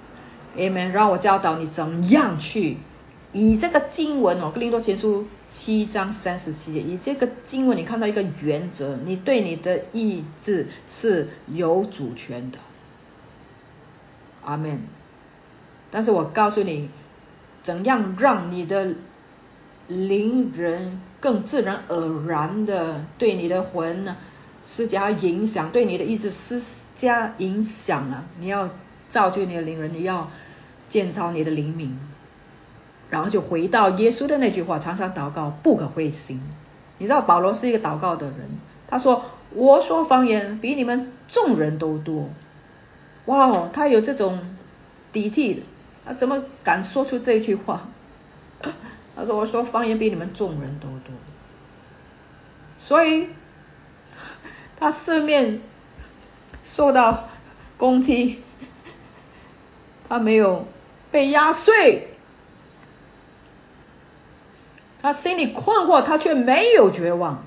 Amen。 让我教导你怎样去以这个经文哦，哥林多前书七章三十七节，以这个经文你看到一个原则，你对你的意志是有主权的。阿们。但是我告诉你，怎样让你的灵人更自然而然的对你的魂呢施加影响，对你的意志施加影响啊！你要造就你的灵人，你要建造你的灵命，然后就回到耶稣的那句话，常常祷告，不可灰心。你知道保罗是一个祷告的人，他说我说方言比你们众人都多。哇哦，他有这种底气的，他怎么敢说出这句话？他说我说方言比你们众人都多。所以他四面受到攻击，他没有被压碎，他心里困惑，他却没有绝望，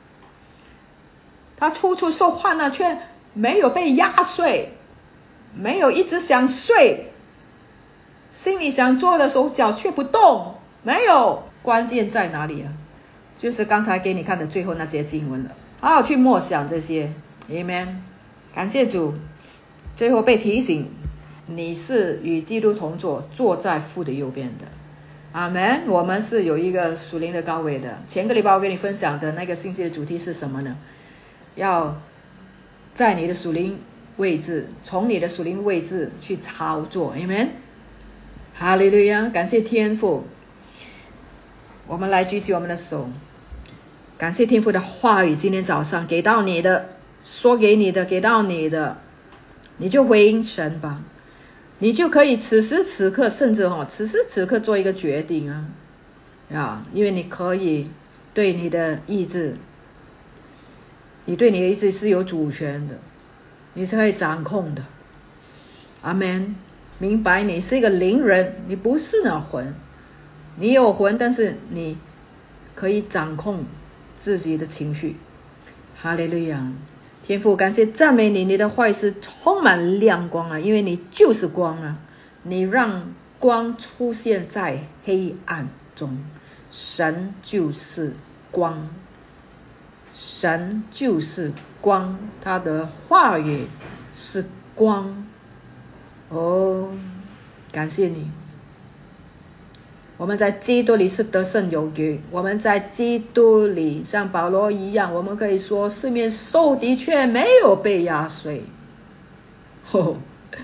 他处处受患难，却没有被压碎，没有一直想睡，心里想做的手脚却不动，没有。关键在哪里啊？就是刚才给你看的最后那节经文了，好好去默想这些。 Amen。 感谢主。最后被提醒，你是与基督同坐，坐在父的右边的。阿们。我们是有一个属灵的高位的。前个礼拜我跟你分享的那个信息的主题是什么呢？要在你的属灵位置，从你的属灵位置去操作。 Amen。 哈利路亚，感谢天父。我们来举起我们的手，感谢天父的话语，今天早上给到你的，说给你的，给到你的，你就回应神吧。你就可以此时此刻，甚至、哦、此时此刻做一个决定啊啊！因为你可以对你的意志，你对你的意志是有主权的，你是可以掌控的。阿们。明白你是一个灵人，你不是那魂，你有魂，但是你可以掌控自己的情绪。哈利路亚。天父，感谢赞美你，你的话语是充满亮光啊，因为你就是光啊，你让光出现在黑暗中。神就是光，神就是光，他的话语是光。哦，感谢你，我们在基督里是得胜有余，我们在基督里像保罗一样，我们可以说四面受敌却没有被压碎、哦、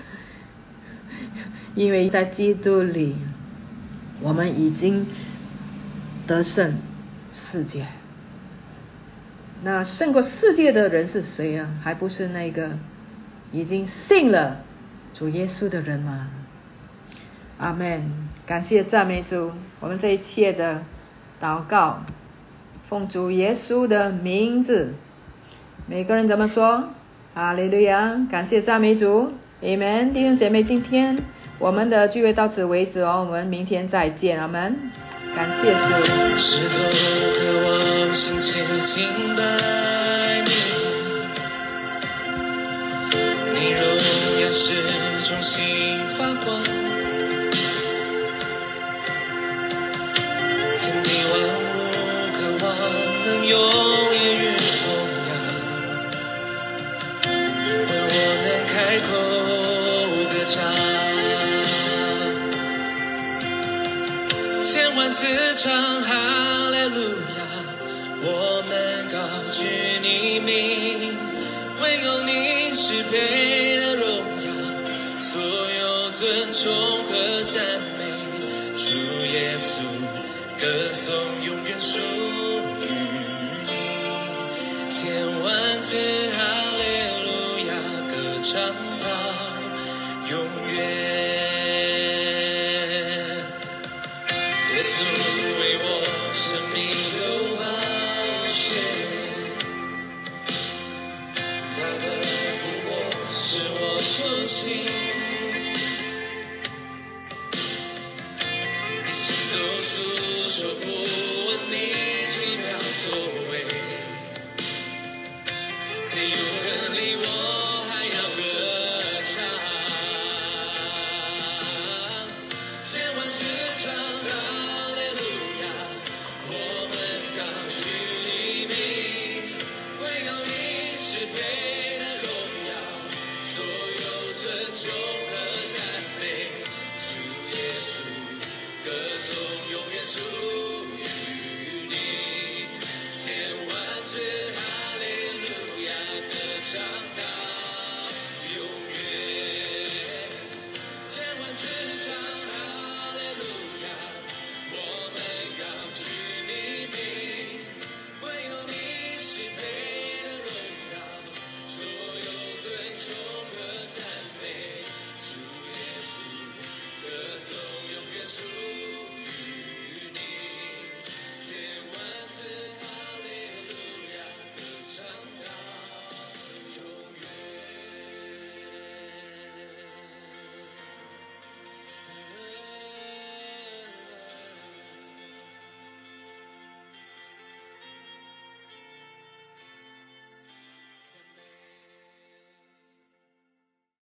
因为在基督里我们已经得胜世界。那胜过世界的人是谁啊？还不是那个已经信了主耶稣的人吗？阿们。感谢赞美主。我们这一切的祷告奉主耶稣的名字，每个人怎么说？哈利路亚，感谢赞美主 Amen。 弟兄姐妹，今天我们的聚会到此为止哦，我们明天再见，阿们。感谢主。 是多渴望深切敬拜你，你荣耀是中心发光，天地万物渴望能永远与同样，为我能开口歌唱，千万次唱哈利路亚，我们高举你名，唯有你是配的荣耀，所有尊崇和赞美，主耶稣歌颂永远属于你，千万次哈利路亚歌唱